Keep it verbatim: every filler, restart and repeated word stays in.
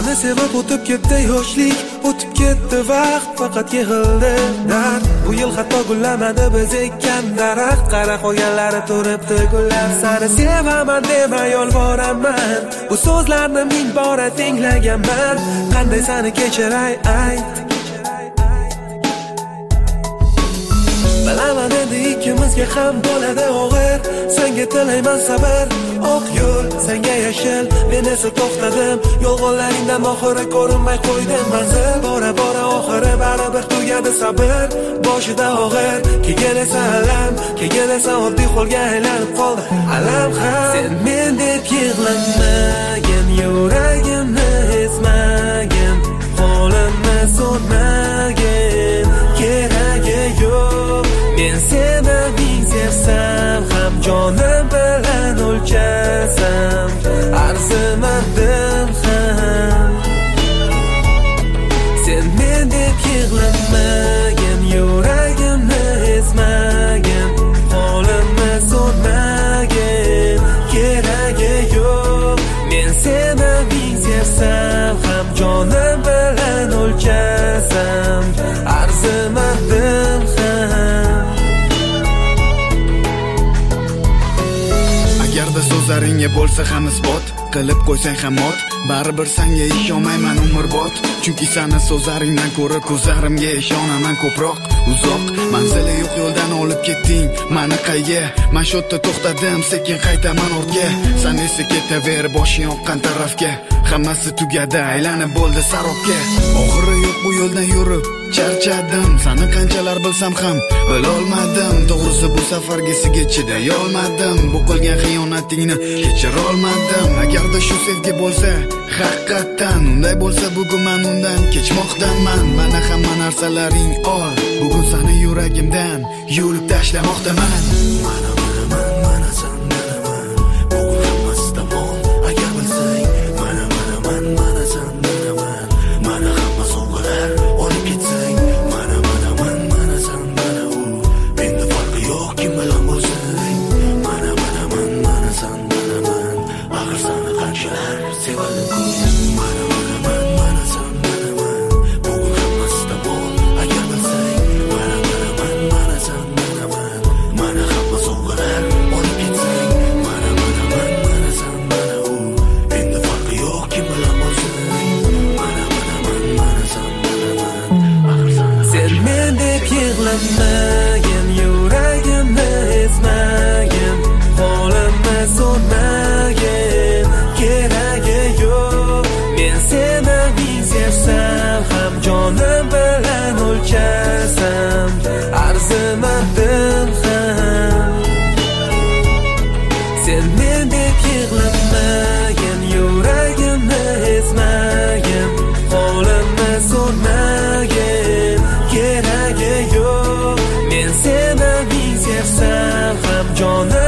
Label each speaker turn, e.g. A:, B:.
A: Seni sevib o'tib ketdi yoshlik, o'tib ketdi vaqt, faqat yig'ildi dard. Bu yil hatto gullamadi biz ekkan daraxt, qara qolganlari turibdi gullab. Seni sevaman dema yolvoraman, bu so'zlarni ming bora tinglaganman. Qanday seni kechiray ayt. Bilaman endi ikkimizga ham bo'ladi og'ir, senga tilayman sabr. Oq yo'l, senga yashil, men esa to'xtadim. Yolg'onlaringdan oxiri ko'rinmay qo'ydim manzil. Bora bora oxiri baribir tugadi sabr. Boshida og'ir, keyin esa alam, keyin esa oddiy holga aylanib qoldi alam ham. Sen mendek yig'lamagin, yuragimni ezmagin, qo'limni so'rmagin, keragi yo'q. Men seni ming sevsam ham jonim bilan o'lchasam arzimadim ham. Sen mendek yig'lamagin, yuragimni ezmagin, qo'limni so'rmagin, keragi yo'q. Men seni ming sevsam ham jonim bilan o'lchasam arzimadim ham.
B: Agarda so'zlaringga bo'lsa ham isbot qilib qo'ysang ham mot, baribir senga ishonmayman umrbod. Chunki seni so'zlaringdan ko'ra ko'zlarimga ishonaman ko'proq. Uzoq manzili yo'q yo'ldan olib ketding mani qayga. Men shu yerda to'xtadim, sekin qaytaman ortga. Sen esa ketaver boshing yoqqan tarafga. Hammasi tugadi, aylanib bo'ldi sarobga. Oxiri yo'q bu yo'ldan yurib charchadim. Seni qanchalar bilsam ham bilolmadim. To'g'risi bu safarga sizga chiday olmadim. Bu qilgan xiyonatingni kechira olmadim. Agarda shu sevgi bo'lsa haqiqatan, unday bo'lsa bugun men undan kechmoqdaman. Mana hamma narsalaring ol, bugun seni yuragimdan yulib tashlamoqdaman. Mana mana mana mana sen bilaman, bugun hammasi tamom. Agar bilsang, mana mana mana mana sen bilaman, mana hamma sovg'alar olib ketsang, mana mana mana mana sen mana u, menda farqi yo'q kim bilan bo'lsang. Mana mana mana mana sen bilaman, axir seni qanchalar sevadim. Mana mana mana mana sen bilaman, bugun hammasi tamom. Agar bilsang, mana mana mana mana sen bilaman, mana hamma sovg'alar olib ketsang, mana mana mana mana sen mana u, menda farqi yo'q kim bilan bo'lsang. Mana mana mana mana sen bilaman, axir
A: sen mendek yig'lamagin, yuragimni ezmagin, qo'limni so'rmagin, keragi yo'q. Men seni ming sevsam ham jonim bilan o'lchasam arzimadim ham. Sen mendek yig'lamagin, yuragimni ezmagin, qo'limni so'rmagin, keragi yo'q. Men seni ming sevsam ham jonim